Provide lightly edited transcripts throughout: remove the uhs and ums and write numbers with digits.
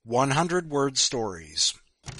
100-Word Stories.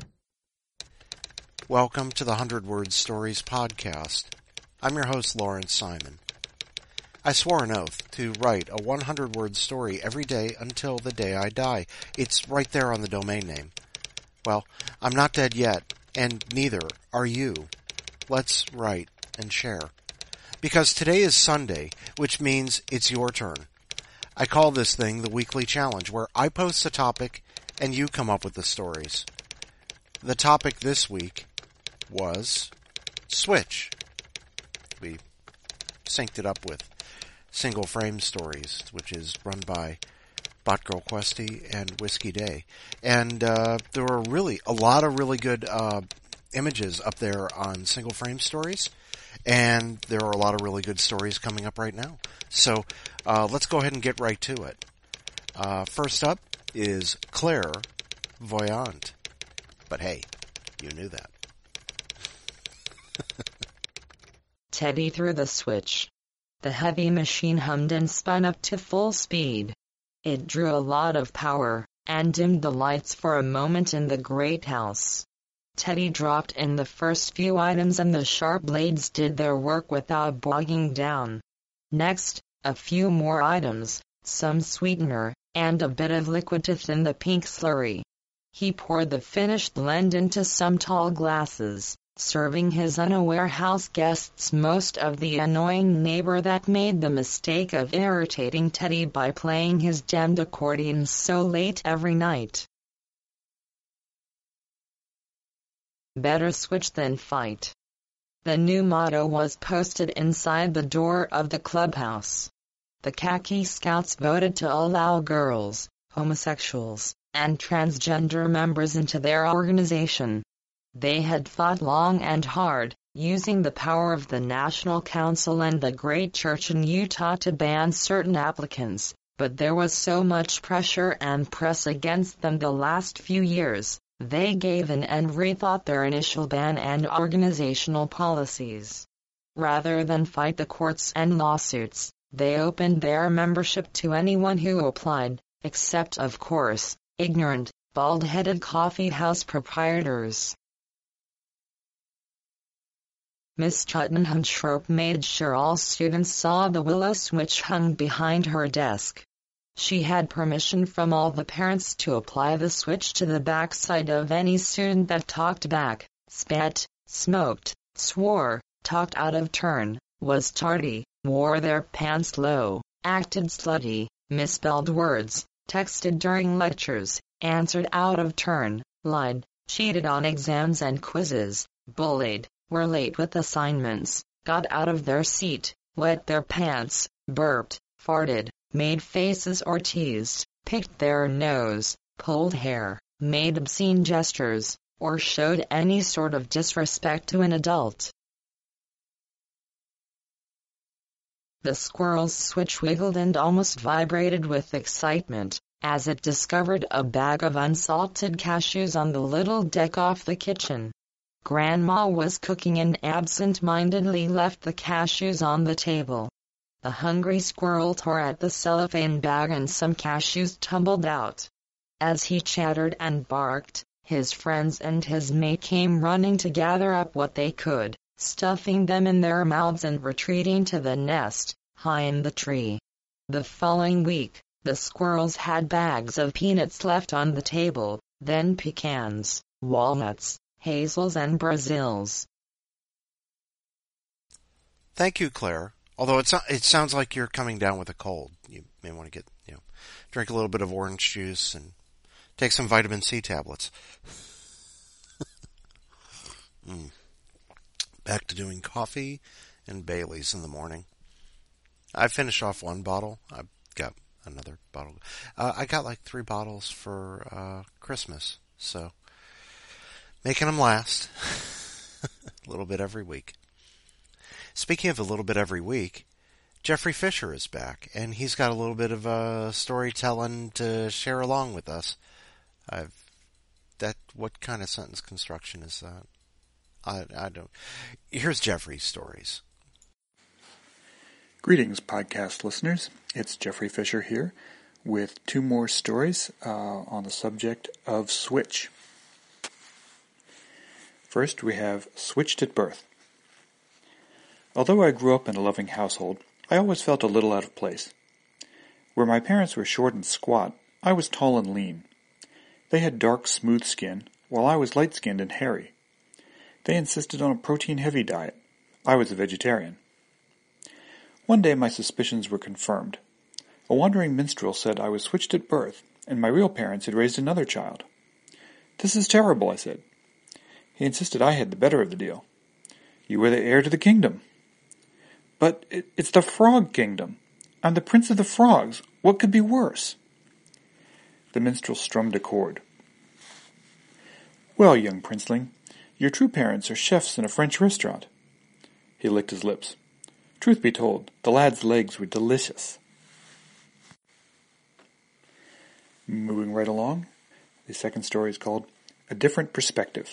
Welcome to the 100-Word Stories podcast. I'm your host, Lawrence Simon. I swore an oath to write a 100-word story every day until the day I die. It's right there on the domain name. Well, I'm not dead yet, and neither are you. Let's write and share. Because today is Sunday, which means it's your turn. I call this thing the Weekly Challenge, where I post a topic and you come up with the stories. The topic this week was Switch. We synced it up with Single Frame Stories, which is run by Botgirl Questy and Whiskey Day. And there were really a lot of really good images up there on Single Frame Stories, and there are a lot of really good stories coming up right now. So let's go ahead and get right to it. First up is Claire Voyant. But hey, you knew that. Teddy threw the switch. The heavy machine hummed and spun up to full speed. It drew a lot of power, and dimmed the lights for a moment in the great house. Teddy dropped in the first few items and the sharp blades did their work without bogging down. Next, a few more items, some sweetener, and a bit of liquid to thin the pink slurry. He poured the finished blend into some tall glasses, serving his unaware house guests most of the annoying neighbor that made the mistake of irritating Teddy by playing his damned accordion so late every night. Better switch than fight. The new motto was posted inside the door of the clubhouse. The Khaki Scouts voted to allow girls, homosexuals, and transgender members into their organization. They had fought long and hard, using the power of the National Council and the Great Church in Utah to ban certain applicants, but there was so much pressure and press against them the last few years, they gave in and rethought their initial ban and organizational policies. Rather than fight the courts and lawsuits, they opened their membership to anyone who applied, except, of course, ignorant, bald-headed coffee house proprietors. Miss Chuttenham Schroep made sure all students saw the willow switch hung behind her desk. She had permission from all the parents to apply the switch to the backside of any student that talked back, spat, smoked, swore, talked out of turn, was tardy, wore their pants low, acted slutty, misspelled words, texted during lectures, answered out of turn, lied, cheated on exams and quizzes, bullied, were late with assignments, got out of their seat, wet their pants, burped, farted, made faces or teased, picked their nose, pulled hair, made obscene gestures, or showed any sort of disrespect to an adult. The squirrel's switch wiggled and almost vibrated with excitement, as it discovered a bag of unsalted cashews on the little deck off the kitchen. Grandma was cooking and absent-mindedly left the cashews on the table. The hungry squirrel tore at the cellophane bag and some cashews tumbled out. As he chattered and barked, his friends and his mate came running to gather up what they could, stuffing them in their mouths and retreating to the nest, high in the tree. The following week, the squirrels had bags of peanuts left on the table, then pecans, walnuts, hazels and Brazils. Thank you, Claire. Although it sounds like you're coming down with a cold. You may want to drink a little bit of orange juice and take some vitamin C tablets. Back to doing coffee and Baileys in the morning. I finished off one bottle. I've got another bottle. I got like 3 bottles for Christmas, so making them last a little bit every week. Speaking of a little bit every week, Jeffrey Fisher is back, and he's got a little bit of storytelling to share along with us. What kind of sentence construction is that? I don't. Here's Jeffrey's stories. Greetings, podcast listeners. It's Jeffrey Fisher here with two more stories on the subject of Switch. First, we have Switched at Birth. Although I grew up in a loving household, I always felt a little out of place. Where my parents were short and squat, I was tall and lean. They had dark, smooth skin, while I was light-skinned and hairy. They insisted on a protein-heavy diet. I was a vegetarian. One day my suspicions were confirmed. A wandering minstrel said I was switched at birth, and my real parents had raised another child. "This is terrible," I said. He insisted I had the better of the deal. "You were the heir to the kingdom." "But it's the frog kingdom. I'm the prince of the frogs. What could be worse?" The minstrel strummed a chord. "Well, young princeling, your true parents are chefs in a French restaurant." He licked his lips. Truth be told, the lad's legs were delicious. Moving right along, the second story is called A Different Perspective.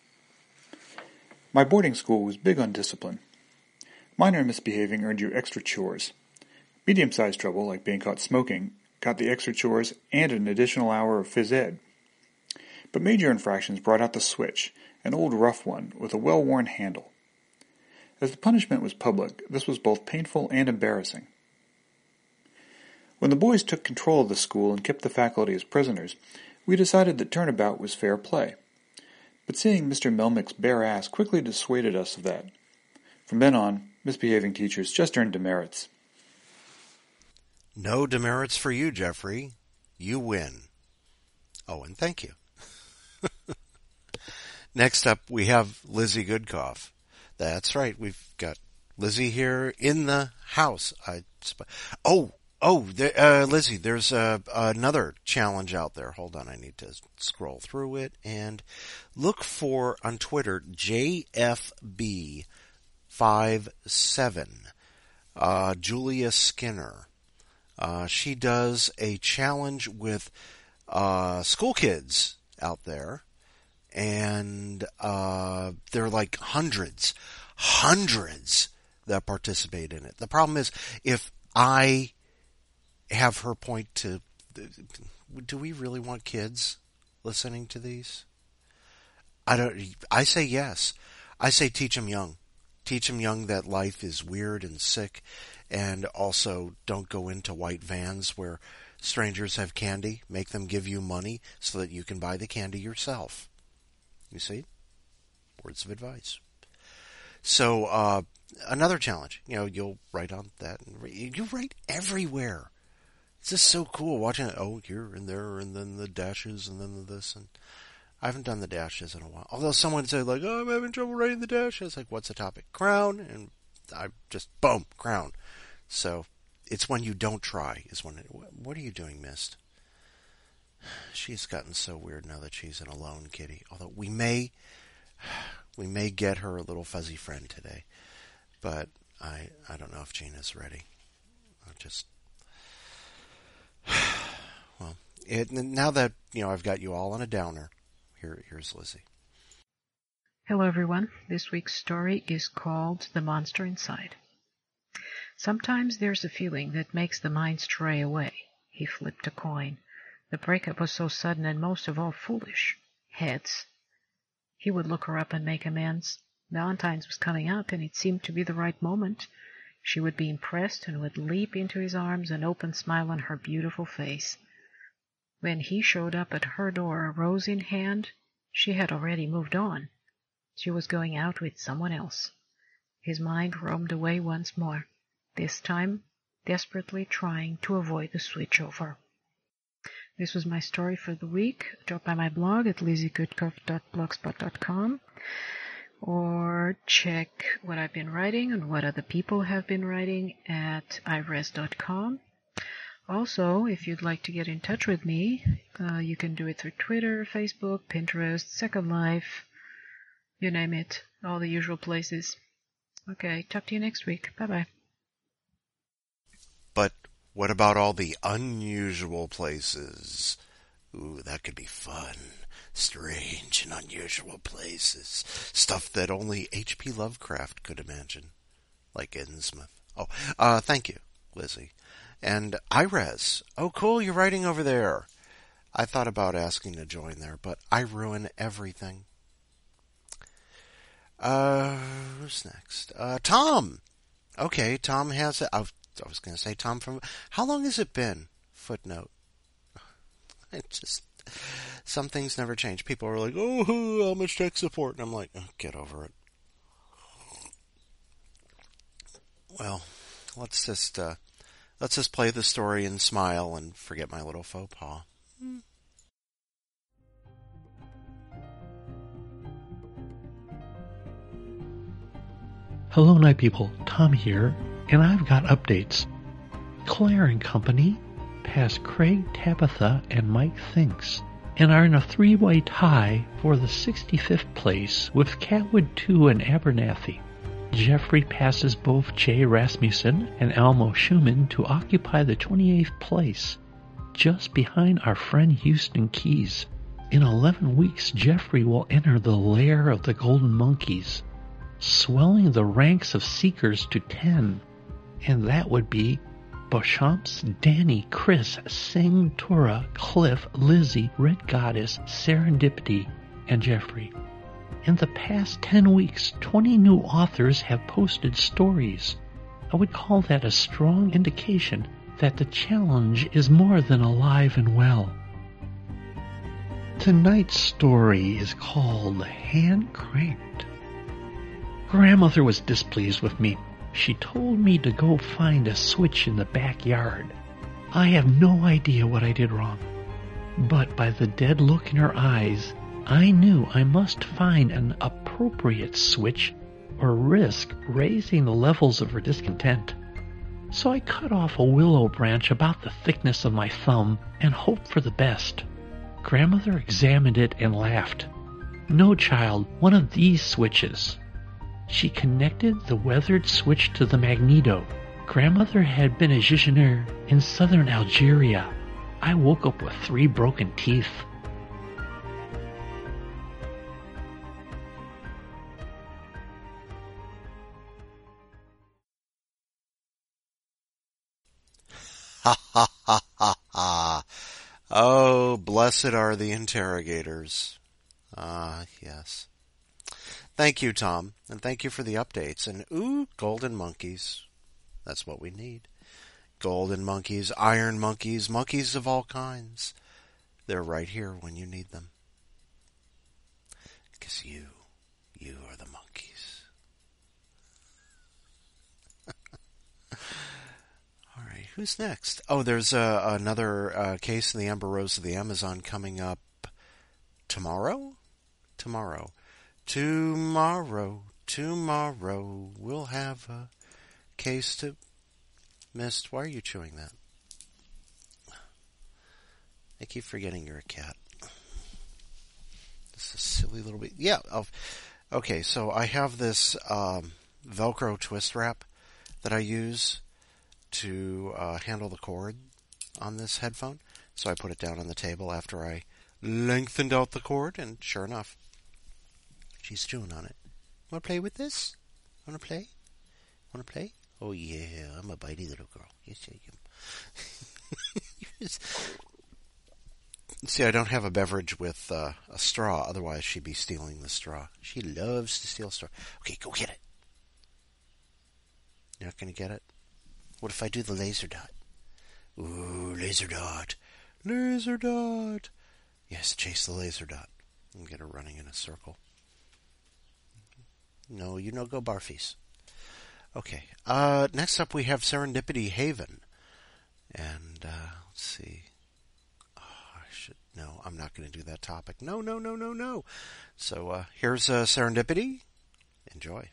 My boarding school was big on discipline. Minor misbehaving earned you extra chores. Medium-sized trouble, like being caught smoking, got the extra chores and an additional hour of phys ed. But major infractions brought out the switch, an old rough one with a well-worn handle. As the punishment was public, this was both painful and embarrassing. When the boys took control of the school and kept the faculty as prisoners, we decided that turnabout was fair play. But seeing Mr. Melnick's bare ass quickly dissuaded us of that. From then on, misbehaving teachers just earned demerits. No demerits for you, Jeffrey. You win. Oh, and thank you. Next up, we have Lizzie Goodcoff. That's right. We've got Lizzie here in the house. Lizzie, there's another challenge out there. Hold on. I need to scroll through it and look for on Twitter, JFB57, Julia Skinner. She does a challenge with school kids out there. And there are like hundreds that participate in it. The problem is, if I have her point to, do we really want kids listening to these? I say yes. I say teach them young. Teach them young that life is weird and sick, and also don't go into white vans where strangers have candy. Make them give you money so that you can buy the candy yourself. You see? Words of advice. So, another challenge. You'll write on that. You write everywhere. It's just so cool watching it. Oh, here and there, and then the dashes, and then this. And I haven't done the dashes in a while. Although someone said, like, oh, I'm having trouble writing the dashes. Like, what's the topic? Crown. And I just, boom, crown. So, it's when you don't try. What are you doing, Mist? She's gotten so weird now that she's an alone kitty. Although we may get her a little fuzzy friend today, but I don't know if Gina's ready. Now that I've got you all on a downer. Here's Lizzie. Hello everyone. This week's story is called The Monster Inside. Sometimes there's a feeling that makes the mind stray away. He flipped a coin. The breakup was so sudden and most of all foolish. Heads. He would look her up and make amends. Valentine's was coming up, and it seemed to be the right moment. She would be impressed and would leap into his arms, an open smile on her beautiful face. When he showed up at her door, a rose in hand, she had already moved on. She was going out with someone else. His mind roamed away once more, this time desperately trying to avoid the switchover. This was my story for the week. Drop by my blog at lizziegoodcoff.blogspot.com or check what I've been writing and what other people have been writing at iRes.com. Also, if you'd like to get in touch with me, you can do it through Twitter, Facebook, Pinterest, Second Life, you name it, all the usual places. Okay, talk to you next week. Bye-bye. But what about all the unusual places? Ooh, that could be fun. Strange and unusual places. Stuff that only H.P. Lovecraft could imagine. Like Innsmouth. Oh, thank you, Lizzie. And Irez. Oh, cool, you're writing over there. I thought about asking to join there, but I ruin everything. Who's next? Tom. Okay, Tom has it. I was going to say Tom from... How long has it been? Footnote. Some things never change. People are like, oh, how much tech support? And I'm like, oh, get over it. Well, let's just play the story and smile and forget my little faux pas. Hello, Night People. Tom here, and I've got updates. Claire and Company passed Craig, Tabitha, and Mike Thinks, and are in a three-way tie for the 65th place with Catwood 2 and Abernathy. Jeffrey passes both Jay Rasmussen and Elmo Schumann to occupy the 28th place, just behind our friend Houston Keys. In 11 weeks, Jeffrey will enter the lair of the Golden Monkeys, swelling the ranks of seekers to 10, and that would be Beauchamps, Danny, Chris, Singh, Tora, Cliff, Lizzie, Red Goddess, Serendipity, and Jeffrey. In the past 10 weeks, 20 new authors have posted stories. I would call that a strong indication that the challenge is more than alive and well. Tonight's story is called Hand Cranked. Grandmother was displeased with me. She told me to go find a switch in the backyard. I have no idea what I did wrong, but by the dead look in her eyes, I knew I must find an appropriate switch or risk raising the levels of her discontent. So I cut off a willow branch about the thickness of my thumb and hoped for the best. Grandmother examined it and laughed. No, child, one of these switches. She connected the weathered switch to the magneto. Grandmother had been a jejuneur in southern Algeria. I woke up with 3 broken teeth. Ha ha ha ha ha. Oh, blessed are the interrogators. Yes. Thank you, Tom, and thank you for the updates. And ooh, golden monkeys. That's what we need. Golden monkeys, iron monkeys, monkeys of all kinds. They're right here when you need them. Because you are the monkeys. All right, who's next? Oh, there's another case in the Amber Rose of the Amazon coming up tomorrow? Tomorrow we'll have a case to... Mist, why are you chewing that? I keep forgetting you're a cat. This is a silly little bit... Yeah, okay, so I have this Velcro twist wrap that I use to handle the cord on this headphone. So I put it down on the table after I lengthened out the cord, and sure enough, she's chewing on it. Want to play with this? Want to play? Want to play? Oh yeah, I'm a bitey little girl. Yes, I am. See, I don't have a beverage with a straw. Otherwise, she'd be stealing the straw. She loves to steal straw. Okay, go get it. You're not going to get it? What if I do the laser dot? Ooh, laser dot. Laser dot. Yes, chase the laser dot. And get her running in a circle. No, you no go barfies. Okay. Next up we have Serendipity Haven. And, let's see. No, I'm not going to do that topic. No. So, here's Serendipity. Enjoy.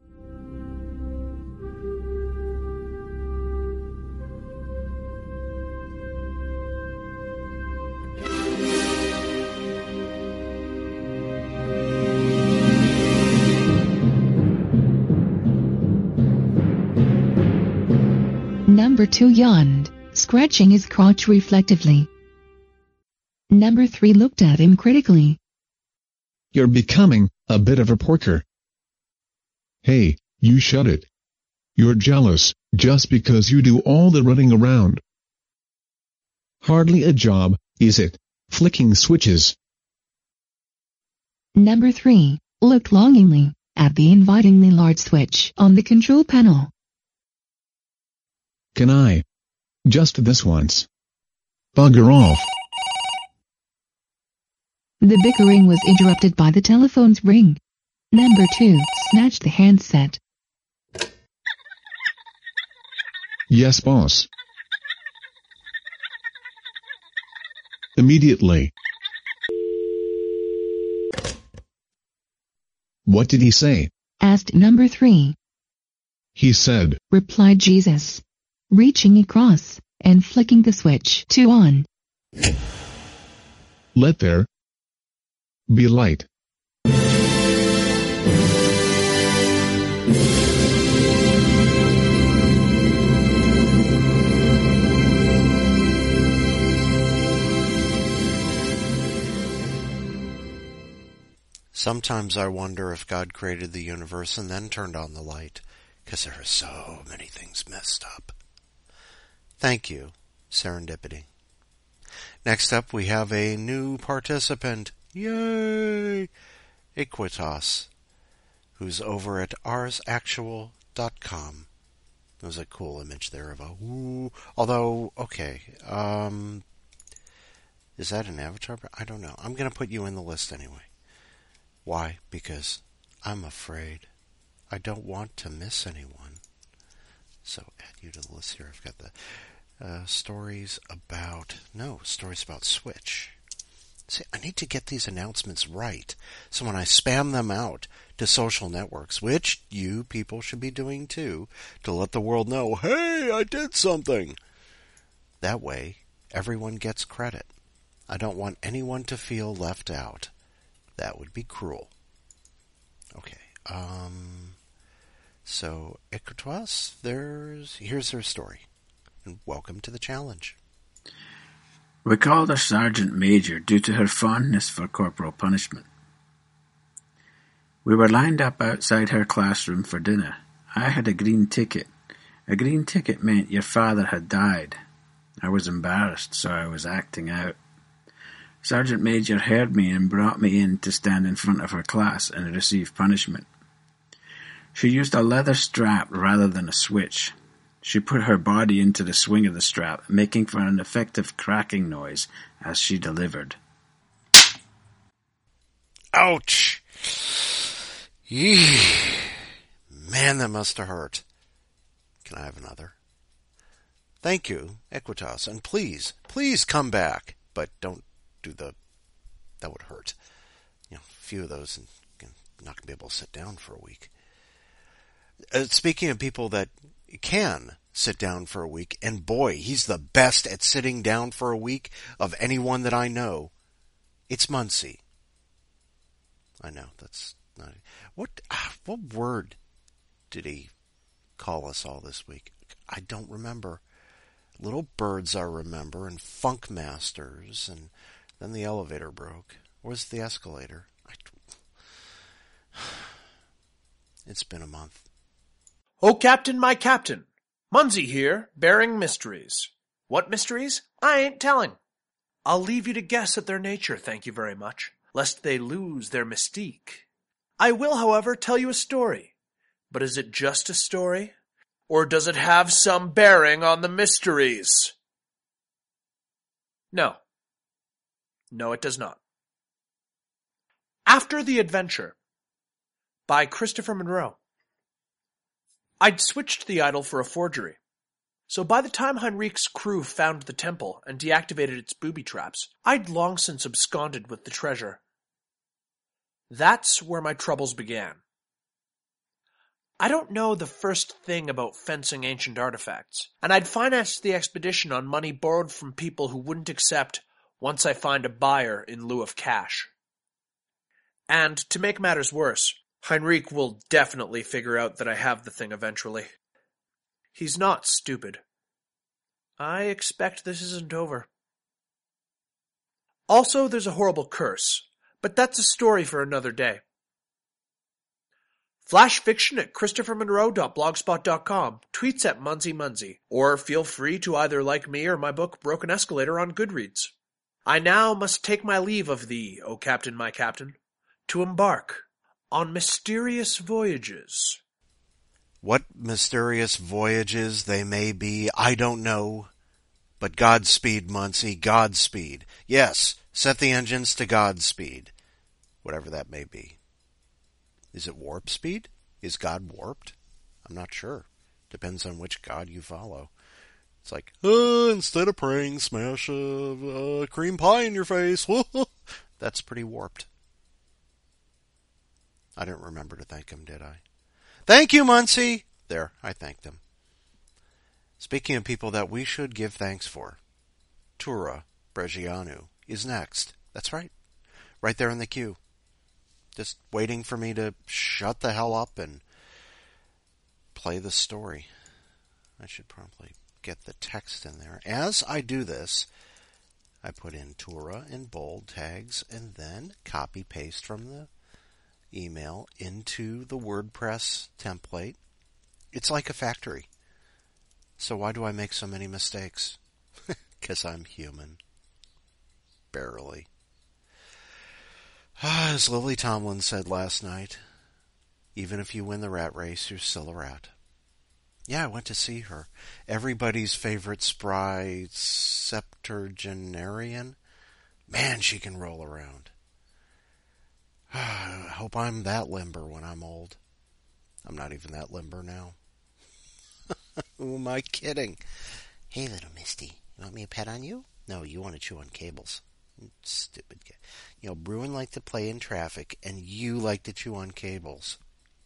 Number 2 yawned, scratching his crotch reflectively. Number 3 looked at him critically. You're becoming a bit of a porker. Hey, you shut it. You're jealous, just because you do all the running around. Hardly a job, is it? Flicking switches. Number 3. Looked longingly at the invitingly large switch on the control panel. Can I? Just this once. Bugger off. The bickering was interrupted by the telephone's ring. Number 2. Snatched the handset. Yes, boss. Immediately. What did he say? Asked number 3. He said, Replied Jesus, reaching across and flicking the switch to on. let there be light. Sometimes I wonder if God created the universe and then turned on the light, because there are so many things messed up. Thank you, Serendipity. Next up, we have a new participant. Yay! Equitas, who's over at arsactual.com. There's a cool image there of a woo. Although, okay, is that an avatar? I don't know. I'm going to put you in the list anyway. Why? Because I'm afraid I don't want to miss anyone. So add you to the list here. I've got the stories about Switch. See, I need to get these announcements right. So when I spam them out to social networks, which you people should be doing too, to let the world know, hey, I did something. That way, everyone gets credit. I don't want anyone to feel left out. That would be cruel. Okay. So, Equitas, here's her story. And welcome to the challenge. We called her Sergeant Major due to her fondness for corporal punishment. We were lined up outside her classroom for dinner. I had a green ticket. A green ticket meant your father had died. I was embarrassed, so I was acting out. Sergeant Major heard me and brought me in to stand in front of her class and receive punishment. She used a leather strap rather than a switch. She put her body into the swing of the strap, making for an effective cracking noise as she delivered. Ouch! Yee. Man, that must have hurt. Can I have another? Thank you, Equitas, and please come back, but don't do that would hurt. A few of those and not going to be able to sit down for a week. Speaking of people that can sit down for a week, and boy, he's the best at sitting down for a week of anyone that I know. It's Muncie. I know, that's not... What word did he call us all this week? I don't remember. Little Birds I remember, and Funk Masters, and then the elevator broke. Or was it the escalator? It's been a month. Oh, Captain, my Captain. Munzie here, bearing mysteries. What mysteries? I ain't telling. I'll leave you to guess at their nature, thank you very much, lest they lose their mystique. I will, however, tell you a story. But is it just a story? Or does it have some bearing on the mysteries? No. No, it does not. After the Adventure by Christopher Monroe. I'd switched the idol for a forgery. So by the time Heinrich's crew found the temple and deactivated its booby traps, I'd long since absconded with the treasure. That's where my troubles began. I don't know the first thing about fencing ancient artifacts, and I'd financed the expedition on money borrowed from people who wouldn't accept once I find a buyer in lieu of cash. And to make matters worse, Heinrich will definitely figure out that I have the thing eventually. He's not stupid. I expect this isn't over. Also, there's a horrible curse, but that's a story for another day. Flashfiction at ChristopherMonroe.blogspot.com. Tweets at MunzyMunzy. Or feel free to either like me or my book Broken Escalator on Goodreads. I now must take my leave of thee, O Captain, my Captain, to embark on mysterious voyages. What mysterious voyages they may be, I don't know. But Godspeed, Muncie, Godspeed. Yes, set the engines to Godspeed. Whatever that may be. Is it warp speed? Is God warped? I'm not sure. Depends on which God you follow. It's like, instead of praying, smash a cream pie in your face. That's pretty warped. I didn't remember to thank him, did I? Thank you, Muncie! There, I thanked him. Speaking of people that we should give thanks for, Tura Bregianu is next. That's right. Right there in the queue. Just waiting for me to shut the hell up and play the story. I should probably get the text in there. As I do this, I put in Tura in bold tags and then copy-paste from the email into the WordPress template. It's like a factory. So why do I make so many mistakes? Because I'm human. Barely. As Lily Tomlin said last night, even if you win the rat race, you're still a rat. Yeah, I went to see her. Everybody's favorite spry septuagenarian. Man, she can roll around. I hope I'm that limber when I'm old. I'm not even that limber now. Who am I kidding? Hey, little Misty, you want me to pet on you? No, you want to chew on cables. Stupid kid. You know, Bruin liked to play in traffic, and you like to chew on cables.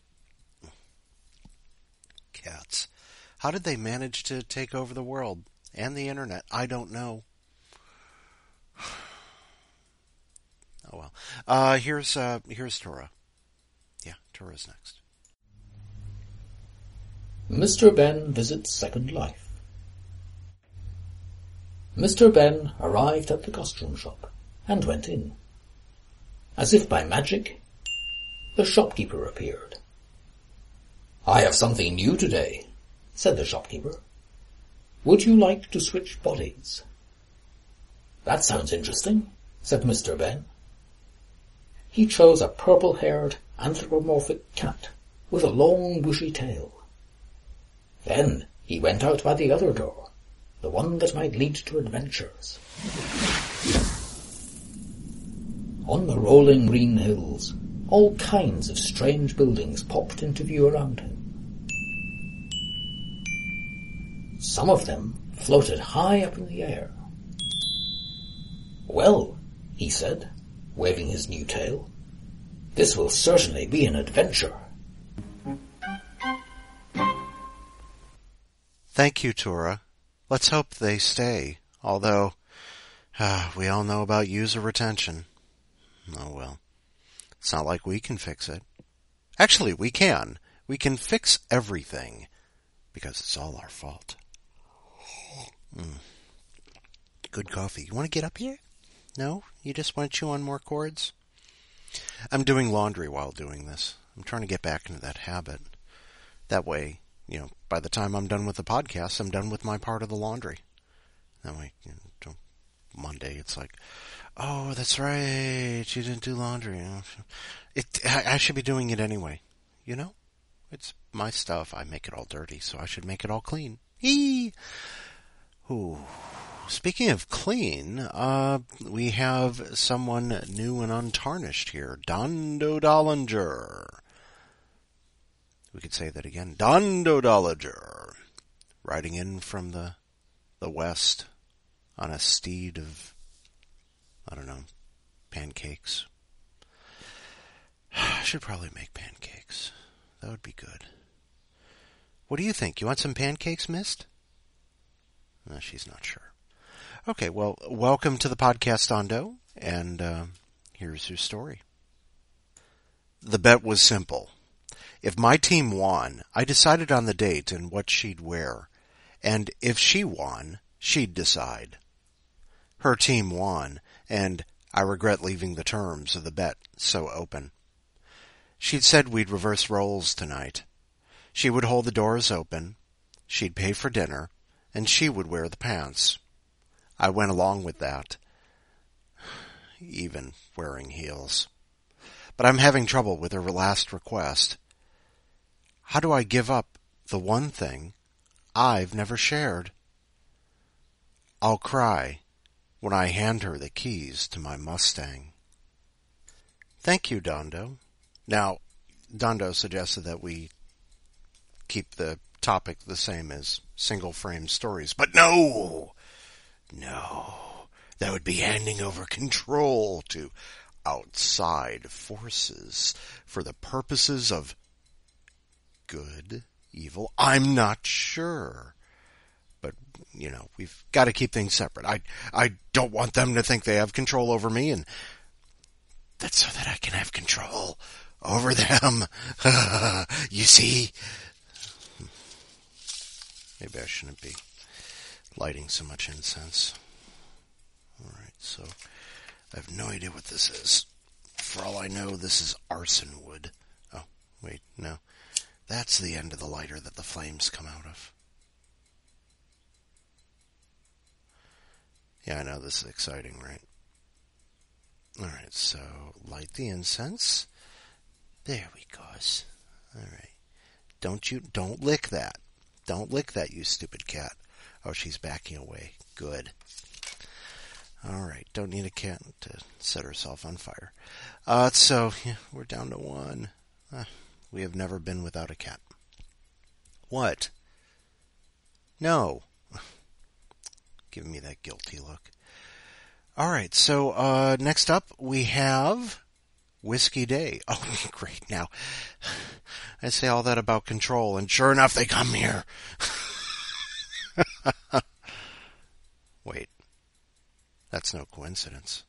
Cats. How did they manage to take over the world and the internet? I don't know. Oh well. Here's Tura. Yeah, Tura's next. Mr. Ben visits Second Life. Mr. Ben arrived at the costume shop and went in. As if by magic, the shopkeeper appeared. "I have something new today," said the shopkeeper. "Would you like to switch bodies?" "That sounds interesting," said Mr. Ben. He chose a purple-haired anthropomorphic cat with a long bushy tail. Then he went out by the other door, the one that might lead to adventures. On the rolling green hills, all kinds of strange buildings popped into view around him. Some of them floated high up in the air. "Well," he said, waving his new tail, "this will certainly be an adventure." Thank you, Tura. Let's hope they stay. Although, we all know about user retention. Oh well. It's not like we can fix it. Actually, we can. We can fix everything. Because it's all our fault. Good coffee. You want to get up here? No? You just want to chew on more cords? I'm doing laundry while doing this. I'm trying to get back into that habit. That way, by the time I'm done with the podcast, I'm done with my part of the laundry. That way, Monday, it's like, oh, that's right, you didn't do laundry. I should be doing it anyway. It's my stuff. I make it all dirty, so I should make it all clean. Eee! Ooh. Speaking of clean, we have someone new and untarnished here. Dondo Dollinger. We could say that again. Dondo Dollinger. Riding in from the west on a steed of, pancakes. I should probably make pancakes. That would be good. What do you think? You want some pancakes, Mist? No, she's not sure. Okay, well, welcome to the podcast, Dondo, and here's your story. The bet was simple. If my team won, I decided on the date and what she'd wear, and if she won, she'd decide. Her team won, and I regret leaving the terms of the bet so open. She'd said we'd reverse roles tonight. She would hold the doors open, she'd pay for dinner, and she would wear the pants. I went along with that, even wearing heels. But I'm having trouble with her last request. How do I give up the one thing I've never shared? I'll cry when I hand her the keys to my Mustang. Thank you, Dondo. Now, Dondo suggested that we keep the topic the same as single-frame stories, but no, that would be handing over control to outside forces for the purposes of good, evil. I'm not sure. But, we've got to keep things separate. I don't want them to think they have control over me, and that's so that I can have control over them. You see? Maybe I shouldn't be lighting so much incense. Alright, so I have no idea what this is. For all I know, this is arson wood. Oh, wait, no. That's the end of the lighter that the flames come out of. Yeah, I know, this is exciting, right? Alright, so light the incense. There we go. Alright. Don't lick that. Don't lick that, you stupid cat. Oh, she's backing away. Good. Alright, don't need a cat to set herself on fire. So, we're down to one. We have never been without a cat. What? No. Giving me that guilty look. Alright, so next up we have Whiskey Day. Oh, great. Now, I say all that about control, and sure enough, they come here. Wait. That's no coincidence.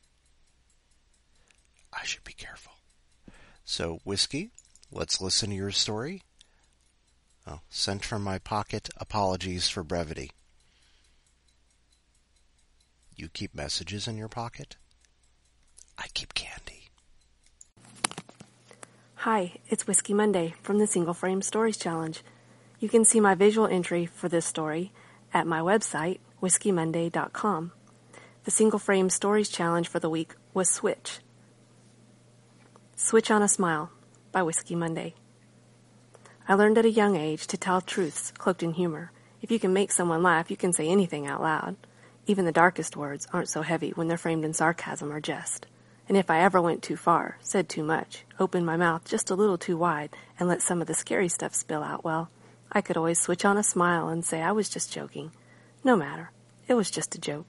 I should be careful. So, Whiskey, let's listen to your story. Oh, sent from my pocket. Apologies for brevity. You keep messages in your pocket? I keep candy. Hi, it's Whiskey Monday from the Single Frame Stories Challenge. You can see my visual entry for this story at my website, whiskeymonday.com. The Single Frame Stories Challenge for the week was Switch. Switch on a Smile by Whiskey Monday. I learned at a young age to tell truths cloaked in humor. If you can make someone laugh, you can say anything out loud. Even the darkest words aren't so heavy when they're framed in sarcasm or jest. And if I ever went too far, said too much, opened my mouth just a little too wide, and let some of the scary stuff spill out, well, I could always switch on a smile and say I was just joking. No matter. It was just a joke.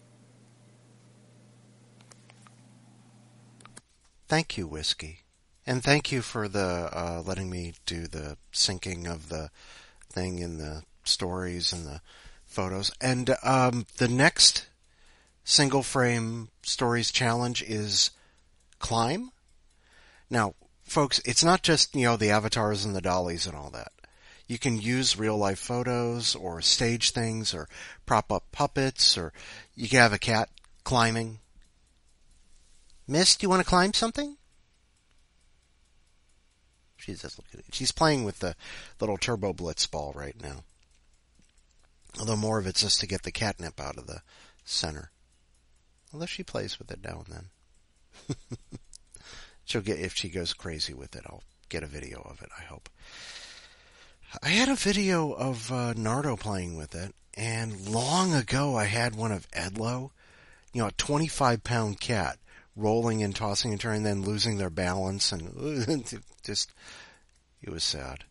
Thank you, Whiskey. And thank you for the letting me do the syncing of the thing in the stories and the photos. And the next Single Frame Stories Challenge is Climb. Now, folks, it's not just, the avatars and the dollies and all that. You can use real-life photos or stage things or prop-up puppets, or you can have a cat climbing. Miss, do you want to climb something? She's just looking at it. She's playing with the little Turbo Blitz ball right now. Although more of it's just to get the catnip out of the center. Although she plays with it now and then. She'll get, if she goes crazy with it, I'll get a video of it, I hope. I had a video of Nardo playing with it, and long ago I had one of Edlo, a 25-pound cat, rolling and tossing and turning, then losing their balance, and it was sad.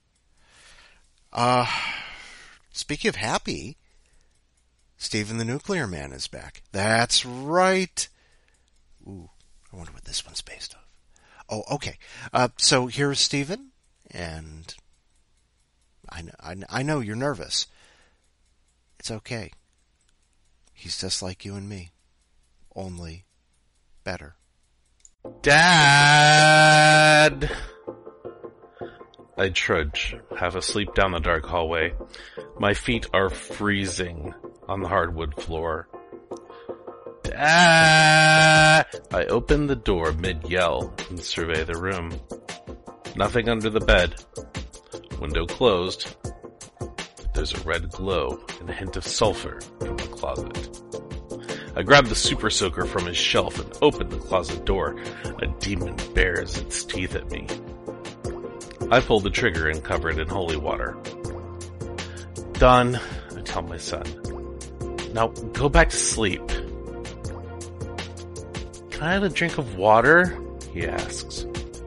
Speaking of happy, Steven the Nuclear Man is back. That's right. Ooh, I wonder what this one's based off. Oh, okay. So here's Steven, and I know you're nervous. It's okay. He's just like you and me, only better. Dad! I trudge, half asleep down the dark hallway. My feet are freezing on the hardwood floor. Dad! I open the door mid-yell and survey the room. Nothing under the bed. Window closed. There's a red glow and a hint of sulfur from the closet. I grabbed the super soaker from his shelf and opened the closet door. A demon bares its teeth at me. I pulled the trigger and cover it in holy water. Done, I tell my son. Now go back to sleep. Can I have a drink of water? He asks.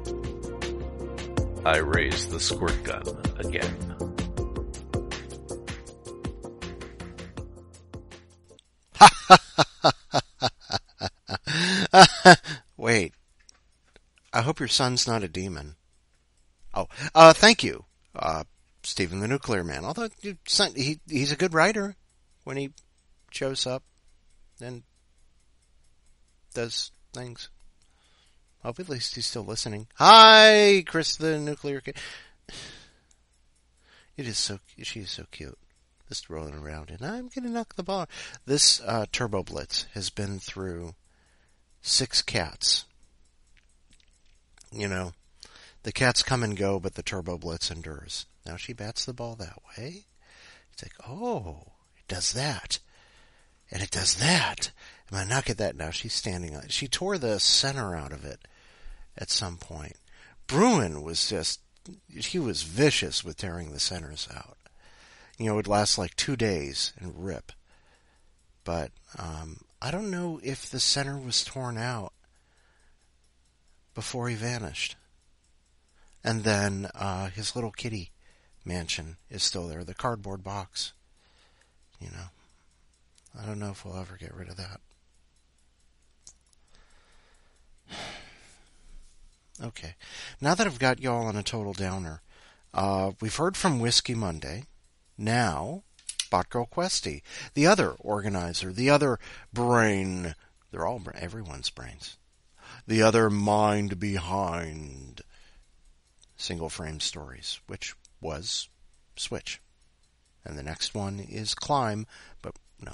I raise the squirt gun again. Wait. I hope your son's not a demon. Oh, thank you, Stephen the Nuclear Man. Although he's a good writer when he shows up and does things. Hope at least he's still listening. Hi, Chris the Nuclear Kid. She is so cute. Just rolling around, and I'm gonna knock the ball. This Turbo Blitz has been through 6 cats. You know, the cats come and go, but the Turbo Blitz endures. Now she bats the ball that way. It's like, oh, it does that. And it does that. I'm going to knock at that. Now she's standing on it. She tore the center out of it at some point. Bruin was he was vicious with tearing the centers out. You know, it would last like 2 days and rip. But I don't know if the center was torn out before he vanished. And then his little kitty mansion is still there, the cardboard box. You know, I don't know if we'll ever get rid of that. Okay, now that I've got y'all on a total downer, we've heard from Whiskey Monday. Now, Botgirl Questy, the other organizer, the other brain. They're all everyone's brains. The other mind behind Single Frame Stories, which was Switch. And the next one is Climb, but no.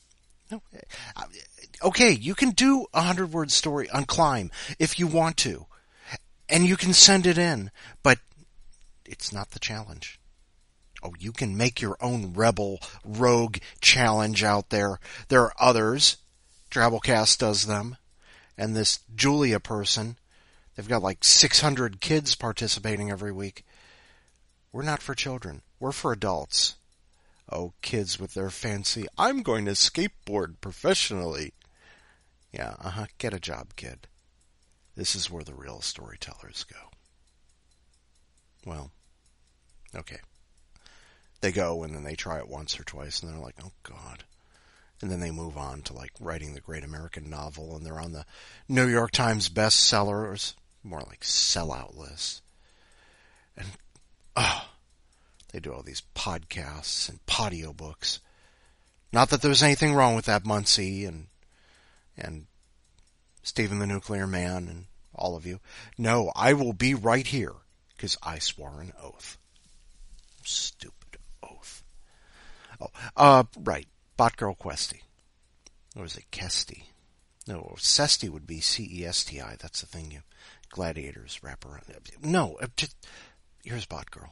Okay, you can do a 100-word story on Climb if you want to. And you can send it in, but it's not the challenge. Oh, you can make your own rebel rogue challenge out there. There are others. Drabblecast does them. And this Julia person, they've got like 600 kids participating every week. We're not for children. We're for adults. Oh, kids with their fancy, I'm going to skateboard professionally. Yeah, get a job, kid. This is where the real storytellers go. Well, okay. They go and then they try it once or twice and they're like, oh God. And then they move on to like writing the great American novel and they're on the New York Times bestsellers, more like sellout lists. And, they do all these podcasts and audiobooks. Not that there's anything wrong with that, Muncie and Stephen the Nuclear Man and all of you. No, I will be right here because I swore an oath. Stupid oath. Oh, right. Botgirl Questy. Or is it Kesty? No, Cesty would be C-E-S-T-I. That's the thing you gladiators wrap around. No, just, here's Botgirl.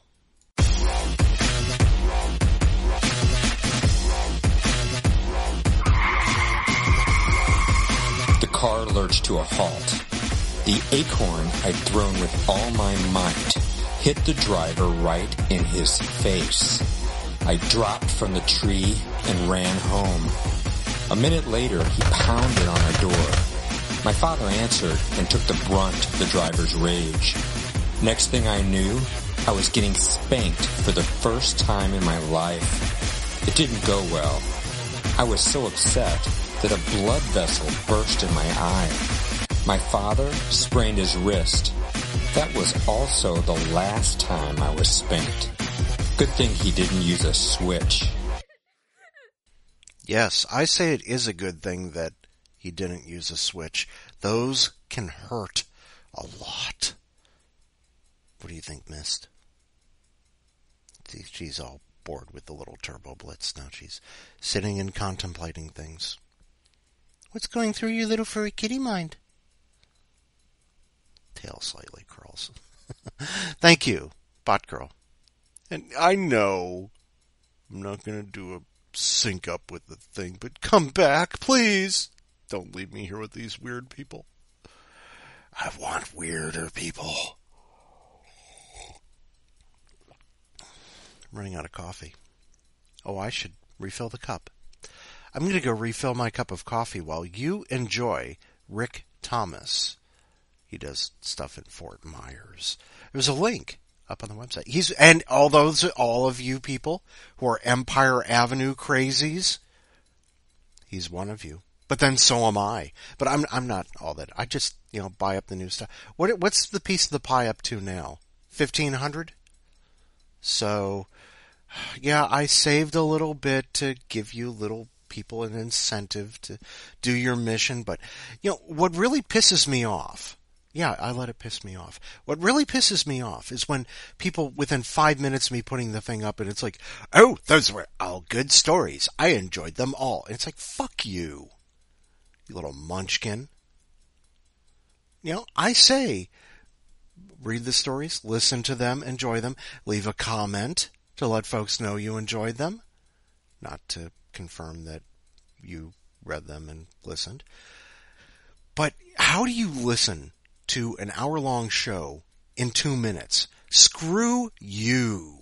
The car lurched to a halt. The acorn I'd thrown with all my might hit the driver right in his face. I dropped from the tree and ran home. A minute later, he pounded on our door. My father answered and took the brunt of the driver's rage. Next thing I knew, I was getting spanked for the first time in my life. It didn't go well. I was so upset that a blood vessel burst in my eye. My father sprained his wrist. That was also the last time I was spanked. Good thing he didn't use a switch. Yes, I say it is a good thing that he didn't use a switch. Those can hurt a lot. What do you think, Mist? She's all bored with the little Turbo Blitz now. She's sitting and contemplating things. What's going through your little furry kitty mind? Tail slightly curls. Thank you, Bot Girl. And I know I'm not going to do a sync up with the thing, but come back, please. Don't leave me here with these weird people. I want weirder people. I'm running out of coffee. Oh, I should refill the cup. I'm going to go refill my cup of coffee while you enjoy Rick Thomas. He does stuff in Fort Myers. There's a link up on the website. And all of you people who are Empire Avenue crazies, he's one of you. But then so am I. But I'm not all that. I just, buy up the new stuff. What's the piece of the pie up to now? 1,500? So, yeah, I saved a little bit to give you little people an incentive to do your mission. But, what really pisses me off, yeah, I let it piss me off. What really pisses me off is when people, within 5 minutes of me putting the thing up, and it's like, oh, those were all good stories. I enjoyed them all. And it's like, fuck you, you little munchkin. I say, read the stories, listen to them, enjoy them, leave a comment to let folks know you enjoyed them. Not to confirm that you read them and listened. But how do you listen to an hour-long show in 2 minutes? Screw you.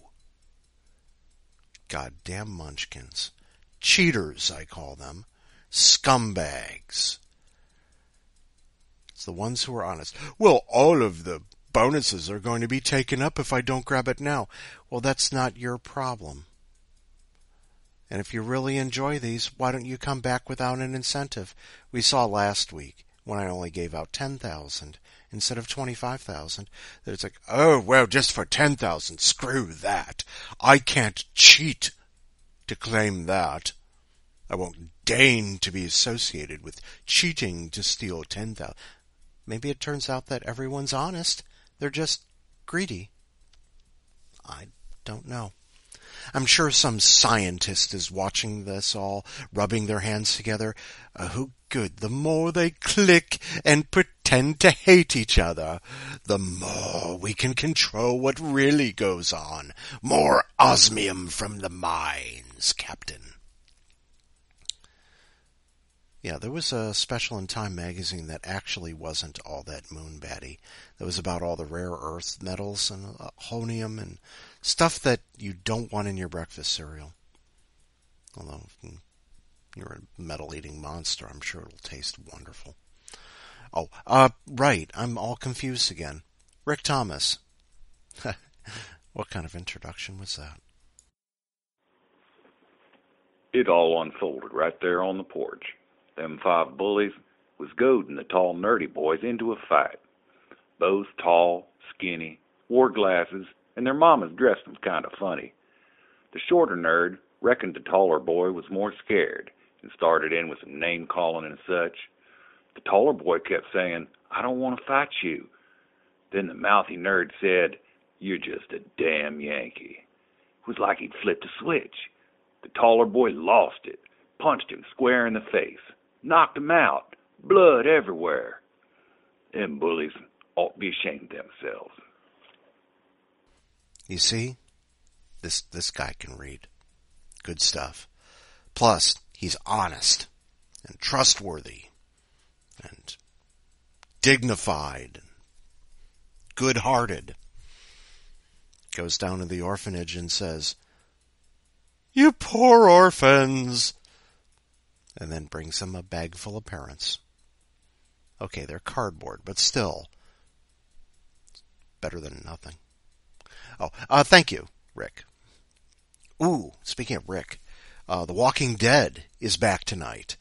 Goddamn munchkins. Cheaters, I call them. Scumbags. It's the ones who are honest. Well, all of the bonuses are going to be taken up if I don't grab it now. Well, that's not your problem. And if you really enjoy these, why don't you come back without an incentive? We saw last week when I only gave out 10,000 instead of 25,000. That it's like, oh, well, just for 10,000, screw that. I can't cheat to claim that. I won't deign to be associated with cheating to steal 10,000. Maybe it turns out that everyone's honest. They're just greedy. I don't know. I'm sure some scientist is watching this all, rubbing their hands together. Oh, good. The more they click and pretend to hate each other, the more we can control what really goes on. More osmium from the mines, Captain. Yeah, there was a special in Time magazine that actually wasn't all that moon batty. That was about all the rare earth metals and holmium and stuff that you don't want in your breakfast cereal. Although, if you're a metal-eating monster, I'm sure it'll taste wonderful. Oh, right, I'm all confused again. Rick Thomas. What kind of introduction was that? It all unfolded right there on the porch. Them 5 bullies was goading the tall, nerdy boys into a fight. Both tall, skinny, wore glasses, and their mamas dressed them kind of funny. The shorter nerd reckoned the taller boy was more scared and started in with some name-calling and such. The taller boy kept saying, I don't want to fight you. Then the mouthy nerd said, you're just a damn Yankee. It was like he'd flipped a switch. The taller boy lost it, punched him square in the face, knocked him out, blood everywhere. Them bullies ought to be ashamed of themselves. You see, this guy can read. Good stuff. Plus, he's honest and trustworthy and dignified and good-hearted. Goes down to the orphanage and says, you poor orphans, and then brings them a bag full of parents. Okay, they're cardboard, but still, better than nothing. Oh, thank you, Rick. Ooh, speaking of Rick, The Walking Dead is back tonight.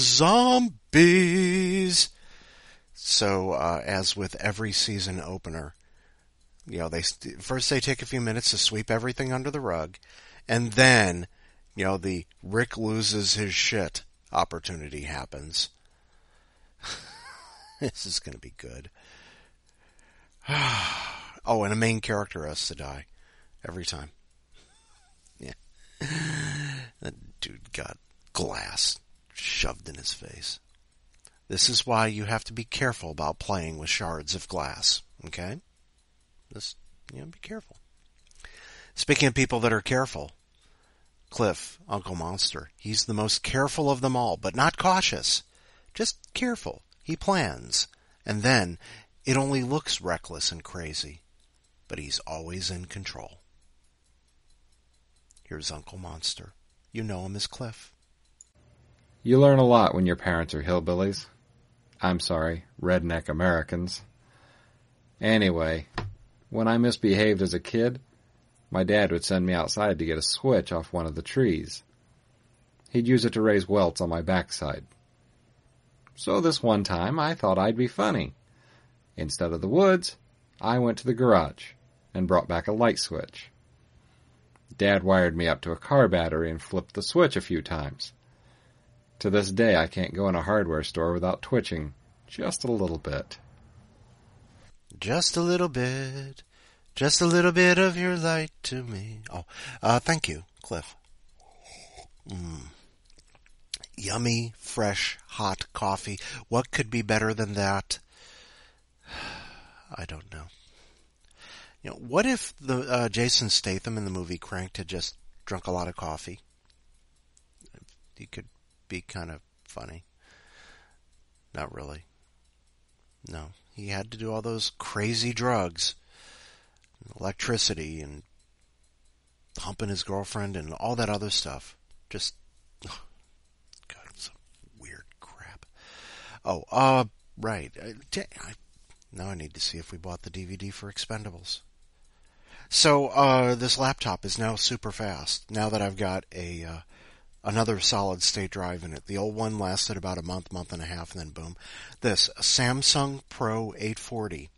Zombies! So, as with every season opener, they take a few minutes to sweep everything under the rug, and then, the Rick loses his shit opportunity happens. This is going to be good. Oh, and a main character has to die. Every time. Yeah. That dude got glass shoved in his face. This is why you have to be careful about playing with shards of glass. Okay? Just, be careful. Speaking of people that are careful, Cliff, Uncle Monster, he's the most careful of them all, but not cautious. Just careful. He plans. And then it only looks reckless and crazy, but he's always in control. Here's Uncle Monster. You know him as Cliff. You learn a lot when your parents are hillbillies. I'm sorry, redneck Americans. Anyway, when I misbehaved as a kid, my dad would send me outside to get a switch off one of the trees. He'd use it to raise welts on my backside. So this one time, I thought I'd be funny. Instead of the woods, I went to the garage and brought back a light switch. Dad wired me up to a car battery and flipped the switch a few times. To this day, I can't go in a hardware store without twitching just a little bit. Just a little bit. Just a little bit of your light to me. Thank you, Cliff. Yummy, fresh, hot coffee. What could be better than that? I don't know. What if the Jason Statham in the movie Cranked had just drunk a lot of coffee? He could be kind of funny. Not really. No, he had to do all those crazy drugs. Electricity and humping his girlfriend and all that other stuff. Just, God, some weird crap. Right. Now I need to see if we bought the DVD for Expendables. So, this laptop is now super fast. Now that I've got another solid state drive in it. The old one lasted about a month and a half, and then boom. This Samsung Pro 840.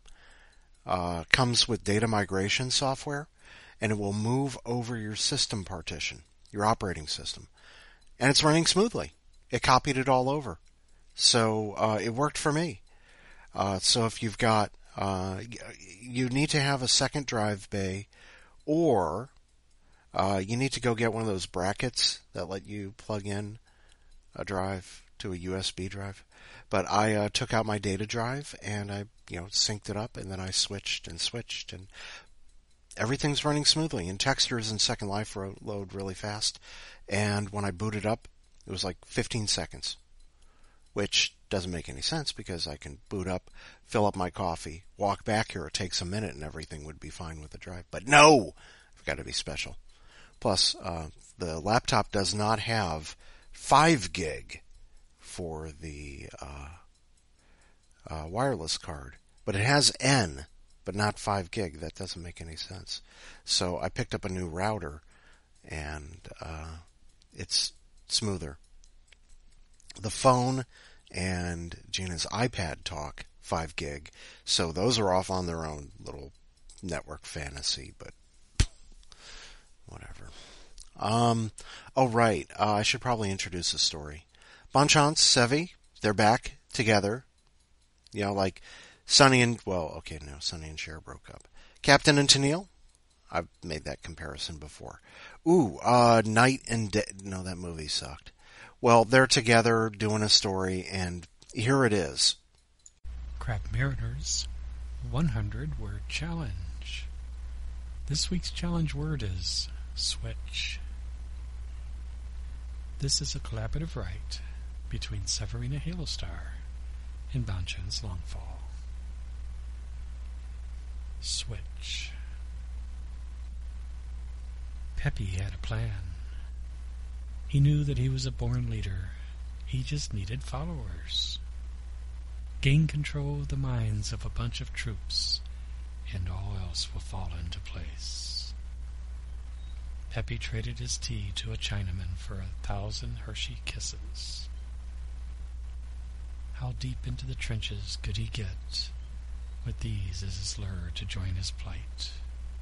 Comes with data migration software, and it will move over your system partition, your operating system. And it's running smoothly. It copied it all over. So it worked for me. So if you've got, you need to have a second drive bay, or you need to go get one of those brackets that let you plug in a drive to a USB drive. But I took out my data drive and I, synced it up, and then I switched, and everything's running smoothly. And Textures and Second Life load really fast. And when I booted up, it was like 15 seconds, which doesn't make any sense because I can boot up, fill up my coffee, walk back here. It takes a minute, and everything would be fine with the drive. But no, I've got to be special. Plus, the laptop does not have 5 gig for the wireless card, but it has N, but not 5 gig. That doesn't make any sense. So I picked up a new router, and it's smoother. The phone and Gina's iPad talk 5 gig, so those are off on their own little network fantasy, but whatever. Right. I should probably introduce a story. Bonchance, Sevi, they're back together. Like Sonny and Cher broke up. Captain and Tennille, I've made that comparison before. Night and Day. No, that movie sucked. Well, they're together doing a story, and here it is. Crab Mariners 100-word challenge. This week's challenge word is switch. This is a collaborative write between Severina Halostar and Bonchance Longfall. Switch. Peppy had a plan. He knew that he was a born leader. He just needed followers. Gain control of the minds of a bunch of troops, and all else will fall into place. Peppy traded his tea to a Chinaman for 1,000 Hershey Kisses. How deep into the trenches could he get with these as his lure to join his plight?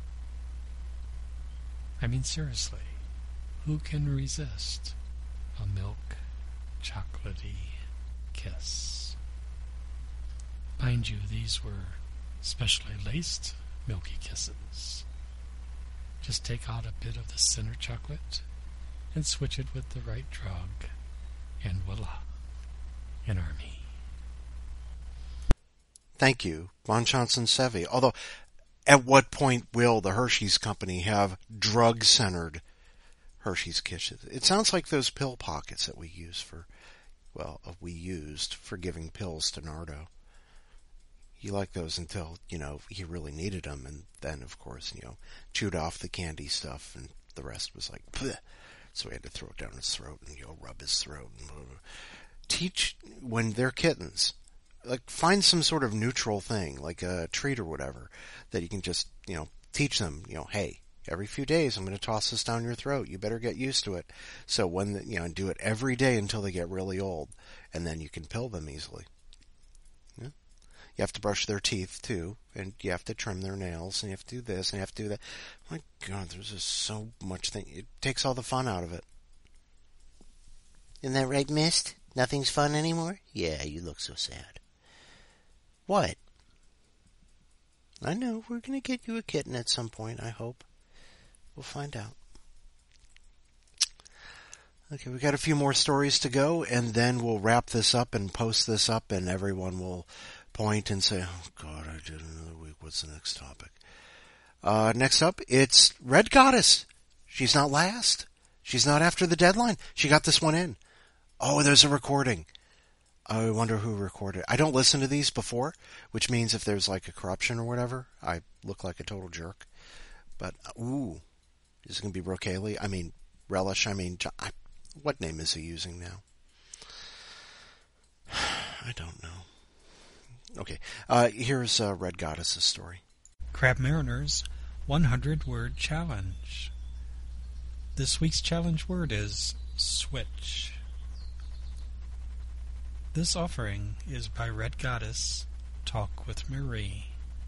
I mean, seriously, who can resist a milk chocolatey kiss? Mind you, these were specially laced milky kisses. Just take out a bit of the center chocolate and switch it with the right drug, and voila, an army. Thank you, Bonchance and Sevi. Although, At what point will the Hershey's Company have drug-centered Hershey's Kisses? It sounds like those pill pockets that we used for giving pills to Nardo. He liked those until, he really needed them, and then, of course, chewed off the candy stuff, and the rest was like, bleh. So we had to throw it down his throat and, rub his throat. And teach when they're kittens. Like, find some sort of neutral thing, like a treat or whatever, that you can just, teach them, hey, every few days I'm going to toss this down your throat. You better get used to it. So when, do it every day until they get really old, and then you can pill them easily. Yeah? You have to brush their teeth, too, and you have to trim their nails, and you have to do this, and you have to do that. My God, there's just so much thing. It takes all the fun out of it. Isn't that right, Mist? Nothing's fun anymore? Yeah, you look so sad. What? I know, we're going to get you a kitten at some point, I hope. We'll find out. Okay, we got a few more stories to go, and then we'll wrap this up and post this up, and everyone will point and say, oh, God, I did another week. What's the next topic? Next up, it's Red Goddess. She's not last. She's not after the deadline. She got this one in. Oh, there's a recording. I wonder who recorded it. I don't listen to these before, which means if there's like a corruption or whatever, I look like a total jerk. But, is it going to be Relish? What name is he using now? I don't know. Okay, here's Red Goddess's story. Crab Mariner's 100-word challenge. This week's challenge word is switch. This offering is by Red Goddess, Talk with Marie.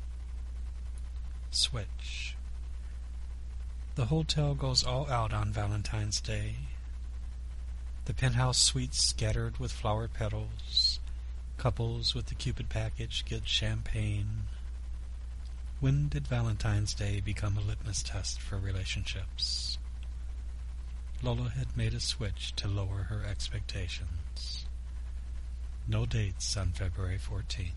Switch. The hotel goes all out on Valentine's Day. The penthouse suites scattered with flower petals. Couples with the Cupid package get champagne. When did Valentine's Day become a litmus test for relationships? Lola had made a switch to lower her expectations. No dates on February 14th.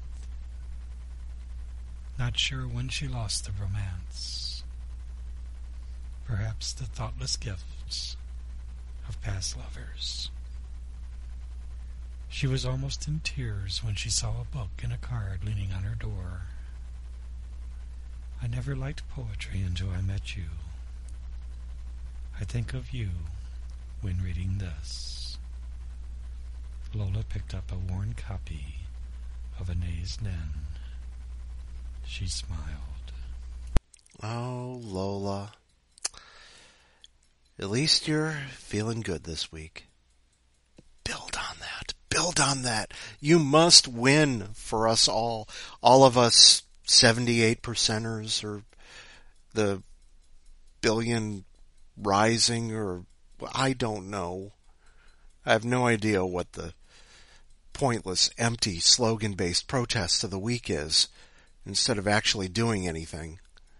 Not sure when she lost the romance. Perhaps the thoughtless gifts of past lovers. She was almost in tears when she saw a book and a card leaning on her door. I never liked poetry until I met you. I think of you when reading this. Lola picked up a worn copy of Anais Nin. She smiled. Oh, Lola. At least you're feeling good this week. Build on that. Build on that. You must win for us all. All of us 78%ers or the billion rising or I don't know. I have no idea what the pointless, empty, slogan-based protest of the week is instead of actually doing anything.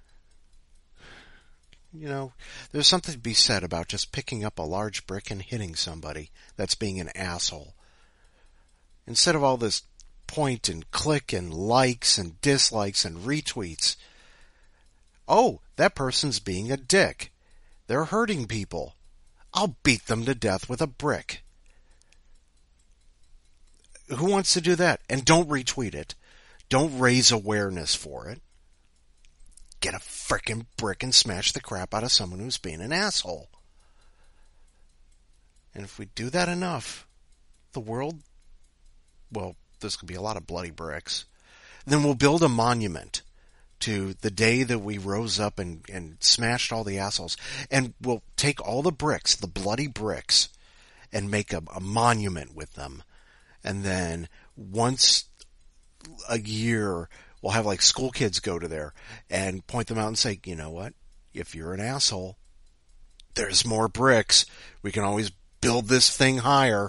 There's something to be said about just picking up a large brick and hitting somebody that's being an asshole. Instead of all this point and click and likes and dislikes and retweets. Oh, that person's being a dick. They're hurting people. I'll beat them to death with a brick. Who wants to do that? And don't retweet it. Don't raise awareness for it. Get a frickin' brick and smash the crap out of someone who's being an asshole. And if we do that enough, the world, there's going to be a lot of bloody bricks. Then we'll build a monument to the day that we rose up and smashed all the assholes. And we'll take all the bricks, the bloody bricks, and make a monument with them. And then once a year, we'll have like school kids go to there and point them out and say, you know what? If you're an asshole, there's more bricks. We can always build this thing higher.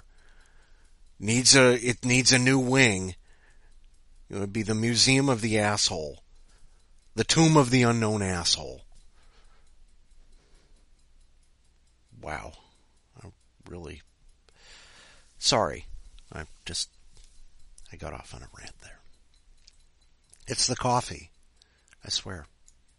It needs a new wing. It would be the Museum of the Asshole. The Tomb of the Unknown Asshole. Wow. I'm really sorry. I got off on a rant there. It's the coffee. I swear.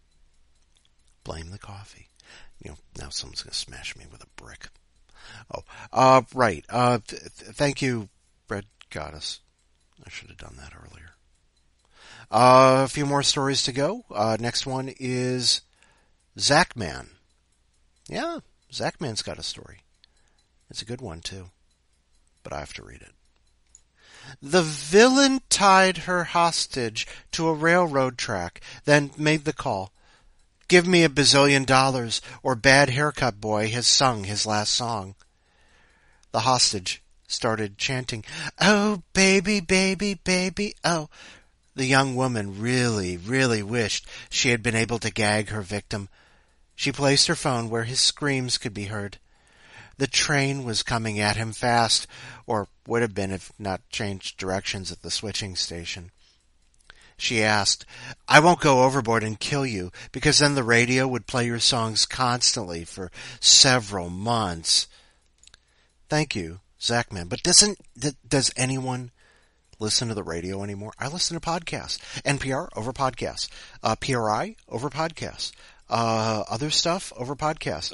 Blame the coffee. Now someone's going to smash me with a brick. Oh, right. Thank you, Bread Goddess. I should have done that earlier. A few more stories to go. Next one is Zachman. Yeah, Zachman's got a story. It's a good one, too. But I have to read it. The villain tied her hostage to a railroad track, then made the call. Give me $1 bazillion, or Bad Haircut Boy has sung his last song. The hostage started chanting, "Oh, baby, baby, baby, oh." The young woman really, really wished she had been able to gag her victim. She placed her phone where his screams could be heard. The train was coming at him fast, or would have been if not changed directions at the switching station. She asked, "I won't go overboard and kill you, because then the radio would play your songs constantly for several months." Thank you, Zachman. But does anyone listen to the radio anymore? I listen to podcasts. NPR over podcasts. PRI over podcasts. Other stuff over podcasts.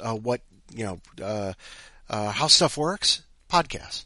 How Stuff Works? Podcasts.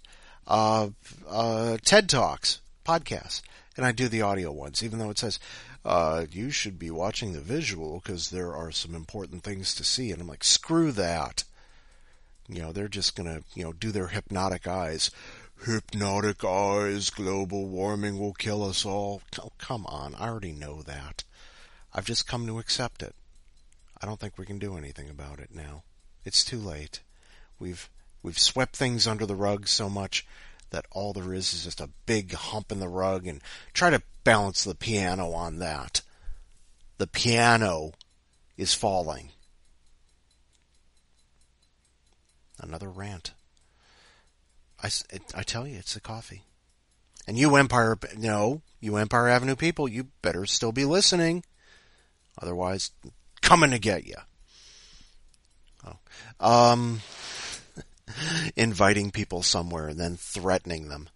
TED Talks? Podcasts. And I do the audio ones, even though it says, you should be watching the visual because there are some important things to see. And I'm like, screw that. They're just going to, do their hypnotic eyes. Hypnotic eyes, global warming will kill us all. Oh, come on, I already know that. I've just come to accept it. I don't think we can do anything about it now. It's too late. We've swept things under the rug so much that all there is just a big hump in the rug, and try to balance the piano on that. The piano is falling. Another rant. I tell you, it's the coffee. And you Empire Avenue people, you better still be listening. Otherwise, coming to get you. Inviting people somewhere and then threatening them.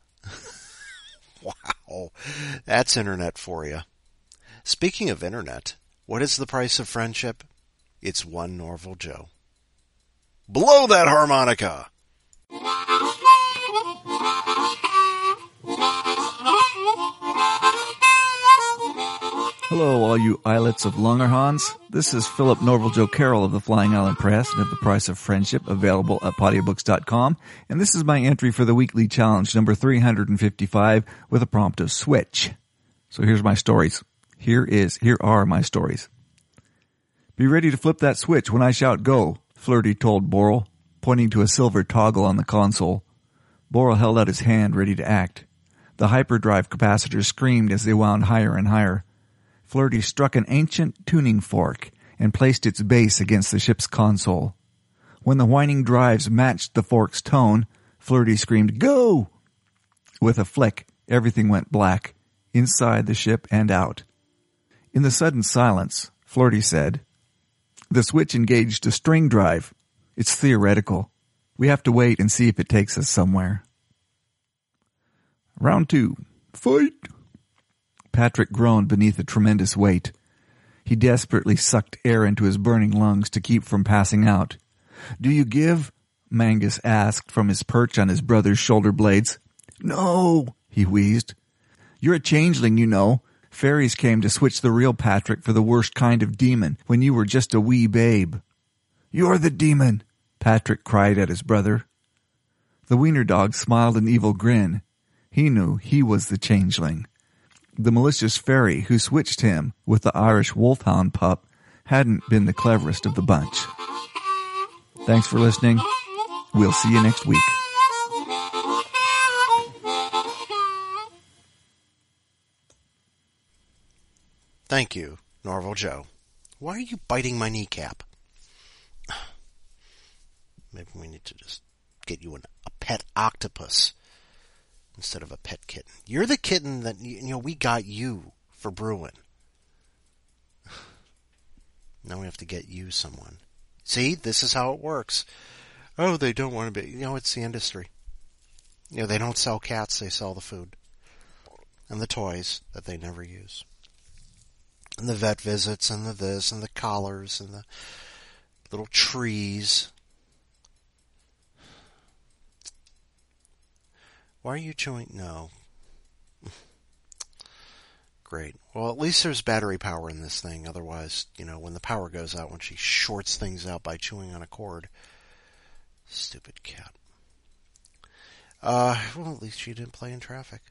Wow. That's internet for you. Speaking of internet, what is the price of friendship? It's one Norval Joe. Blow that harmonica! Hello, all you islets of Lungerhans. This is Philip Norval Joe Carroll of the Flying Island Press and of The Price of Friendship, available at podiobooks.com. And this is my entry for the weekly challenge, number 355, with a prompt of switch. So here's my stories. Here are my stories. Be ready to flip that switch when I shout go, Flirty told Boral, pointing to a silver toggle on the console. Boral held out his hand, ready to act. The hyperdrive capacitors screamed as they wound higher and higher. Flirty struck an ancient tuning fork and placed its base against the ship's console. When the whining drives matched the fork's tone, Flirty screamed, "Go!" With a flick, everything went black, inside the ship and out. In the sudden silence, Flirty said, "The switch engaged a string drive. It's theoretical. We have to wait and see if it takes us somewhere." Round 2. Fight! Patrick groaned beneath a tremendous weight. He desperately sucked air into his burning lungs to keep from passing out. "Do you give?" Mangus asked from his perch on his brother's shoulder blades. "No," he wheezed. "You're a changeling, you know. Fairies came to switch the real Patrick for the worst kind of demon when you were just a wee babe." "You're the demon," Patrick cried at his brother. The wiener dog smiled an evil grin. He knew he was the changeling. The malicious fairy who switched him with the Irish wolfhound pup hadn't been the cleverest of the bunch. Thanks for listening. We'll see you next week. Thank you, Norval Joe. Why are you biting my kneecap? Maybe we need to just get you a pet octopus instead of a pet kitten. You're the kitten that, we got you for Bruin. Now we have to get you someone. See, this is how it works. Oh, they don't want to be, it's the industry. They don't sell cats, they sell the food. And the toys that they never use. And the vet visits and the this and the collars and the little trees. Why are you chewing? No. Great. Well, at least there's battery power in this thing. Otherwise, when the power goes out, when she shorts things out by chewing on a cord. Stupid cat. Well, at least she didn't play in traffic.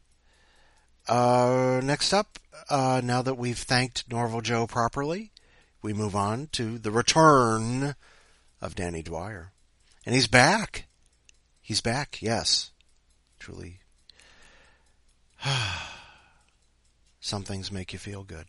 Next up, now that we've thanked Norval Joe properly, we move on to the return of Danny Dwyer. And he's back. He's back, yes. Truly. Some things make you feel good.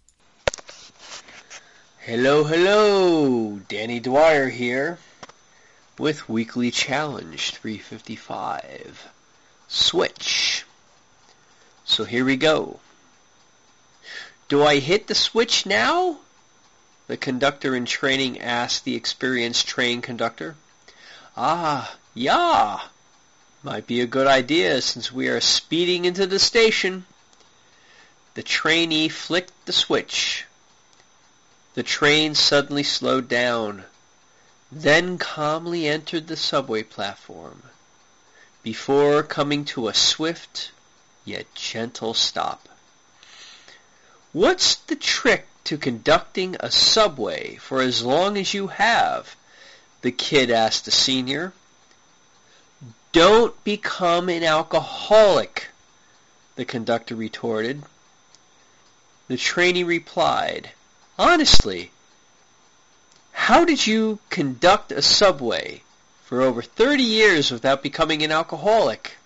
Hello, Danny Dwyer here with Weekly Challenge 355. Switch. So here we go. Do I hit the switch now? The conductor in training asked the experienced train conductor. Yeah. Might be a good idea since we are speeding into the station. The trainee flicked the switch. The train suddenly slowed down, then calmly entered the subway platform, before coming to a swift yet gentle stop. What's the trick to conducting a subway for as long as you have? The kid asked the senior. Don't become an alcoholic, the conductor retorted. The trainee replied, Honestly, how did you conduct a subway for over 30 years without becoming an alcoholic?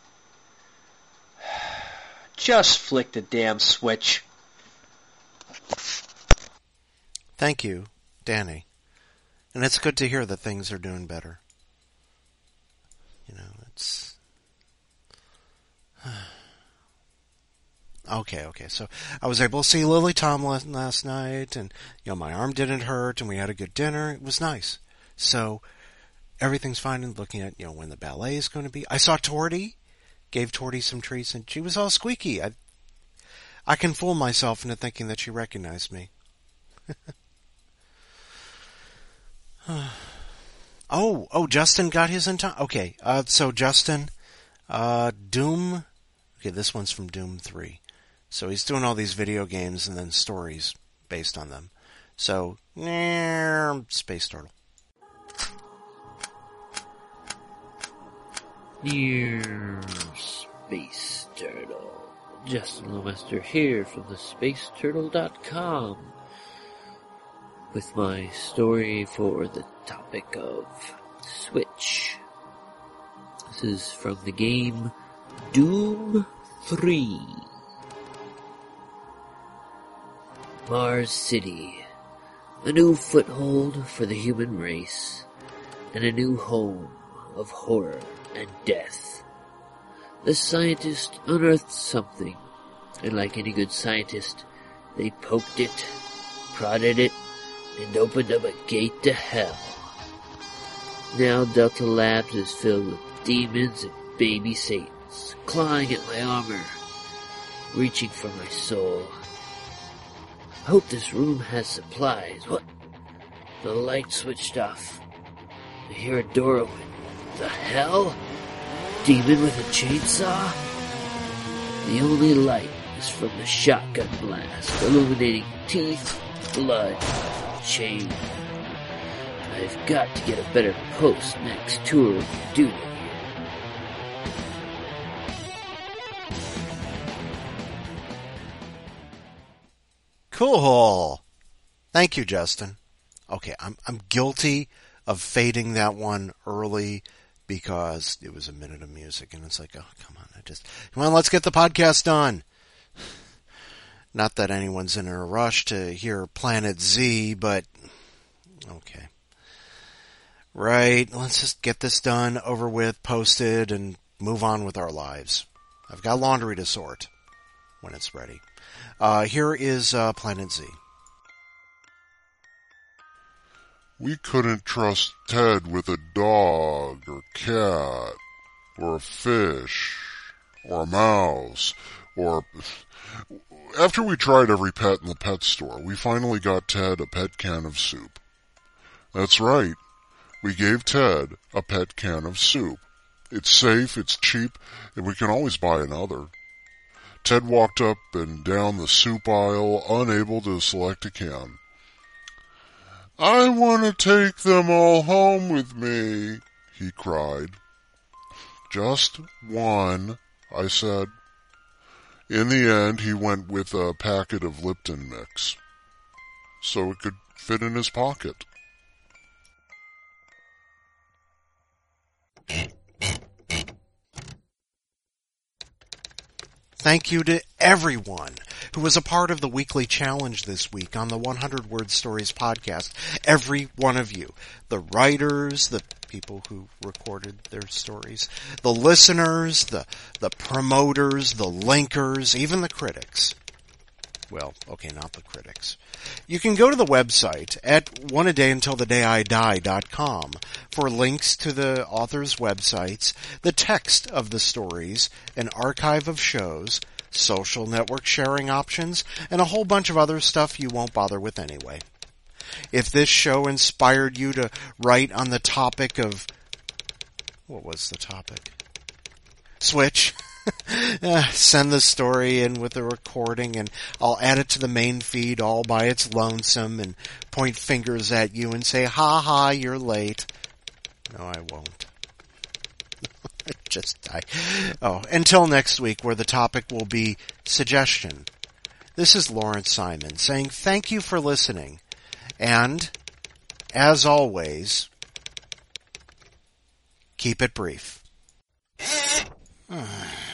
Just flick the damn switch. Thank you, Danny. And it's good to hear that things are doing better. It's... Okay. So I was able to see Lily Tomlin last night, and, my arm didn't hurt, and we had a good dinner. It was nice. So everything's fine, and looking at, when the ballet is going to be. I saw Torty, gave Torty some treats, and she was all squeaky. I can fool myself into thinking that she recognized me. Oh, Justin got his in time. Okay, so Justin, Doom. Okay, this one's from Doom 3. So he's doing all these video games and then stories based on them. So, Space Turtle. Dear Space Turtle, Justin Lewester here from the SpaceTurtle.com with my story for the topic of Switch. This is from the game Doom 3. Mars City, a new foothold for the human race, and a new home of horror and death. The scientist unearthed something, and like any good scientist, they poked it, prodded it, and opened up a gate to hell. Now Delta Labs is filled with demons and baby Satans, clawing at my armor, reaching for my soul. I hope this room has supplies. What? The light switched off. I hear a door open. The hell? Demon with a chainsaw? The only light is from the shotgun blast, illuminating teeth, blood, chain. I've got to get a better post next tour of duty. Cool. Thank you, Justin. Okay, I'm guilty of fading that one early because it was a minute of music, and it's like, oh, come on, let's get the podcast done. Not that anyone's in a rush to hear Planet Z, but okay. Right, let's just get this done, over with, posted, and move on with our lives. I've got laundry to sort when it's ready. Here is Planet Z. We couldn't trust Ted with a dog or cat or a fish or a mouse or after we tried every pet in the pet store, we finally got Ted a pet can of soup. That's right. We gave Ted a pet can of soup. It's safe, it's cheap, and we can always buy another. Ted walked up and down the soup aisle, unable to select a can. I want to take them all home with me, he cried. Just one, I said. In the end, he went with a packet of Lipton mix, so it could fit in his pocket. Thank you to everyone who was a part of the weekly challenge this week on the 100 Word Stories podcast. Every one of you. The writers, the people who recorded their stories, the listeners, the promoters, the linkers, even the critics. Well, okay, not the critics. You can go to the website at oneadayuntilthedayidie.com for links to the authors' websites, the text of the stories, an archive of shows, social network sharing options, and a whole bunch of other stuff you won't bother with anyway. If this show inspired you to write on the topic of... What was the topic? Switch. Send the story in with the recording and I'll add it to the main feed all by its lonesome and point fingers at you and say, ha ha, you're late. No, I won't. Until next week, where the topic will be suggestion. This is Lawrence Simon saying thank you for listening. And, as always, keep it brief.